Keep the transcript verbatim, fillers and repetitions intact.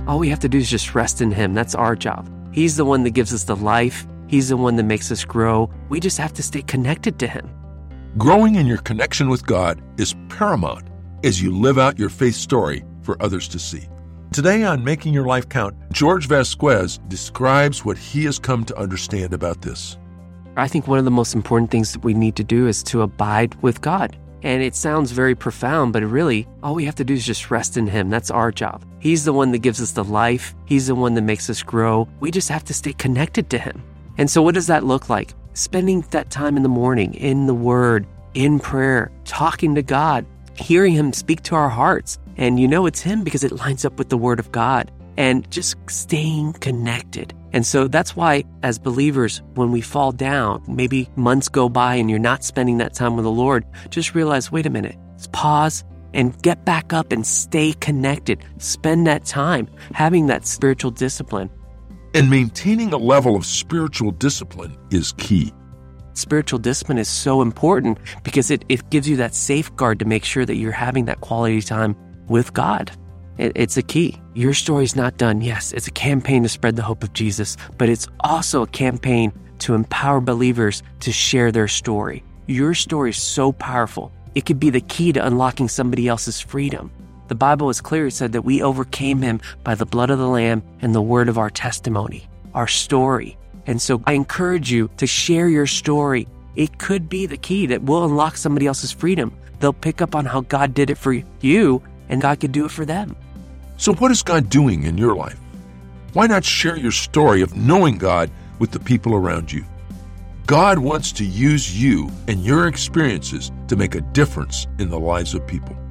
all we have to do is just rest in Him. That's our job. He's the one that gives us the life. He's the one that makes us grow. We just have to stay connected to Him. Growing in your connection with God is paramount as you live out your faith story for others to see. Today on Making Your Life Count, George Vasquez describes what he has come to understand about this. I think one of the most important things that we need to do is to abide with God. And it sounds very profound, but really, all we have to do is just rest in Him. That's our job. He's the one that gives us the life. He's the one that makes us grow. We just have to stay connected to Him. And so what does that look like? Spending that time in the morning, in the Word, in prayer, talking to God, hearing Him speak to our hearts. And you know it's Him because it lines up with the Word of God. And just staying connected. And so that's why, as believers, when we fall down, maybe months go by and you're not spending that time with the Lord, just realize, wait a minute, let's pause and get back up and stay connected. Spend that time having that spiritual discipline. And maintaining a level of spiritual discipline is key. Spiritual discipline is so important because it, it gives you that safeguard to make sure that you're having that quality time with God. It's a key. Your story's not done. Yes, it's a campaign to spread the hope of Jesus, but it's also a campaign to empower believers to share their story. Your story is so powerful. It could be the key to unlocking somebody else's freedom. The Bible is clear. It said that we overcame him by the blood of the Lamb and the word of our testimony, our story. And so I encourage you to share your story. It could be the key that will unlock somebody else's freedom. They'll pick up on how God did it for you, and God could do it for them. So what is God doing in your life? Why not share your story of knowing God with the people around you? God wants to use you and your experiences to make a difference in the lives of people.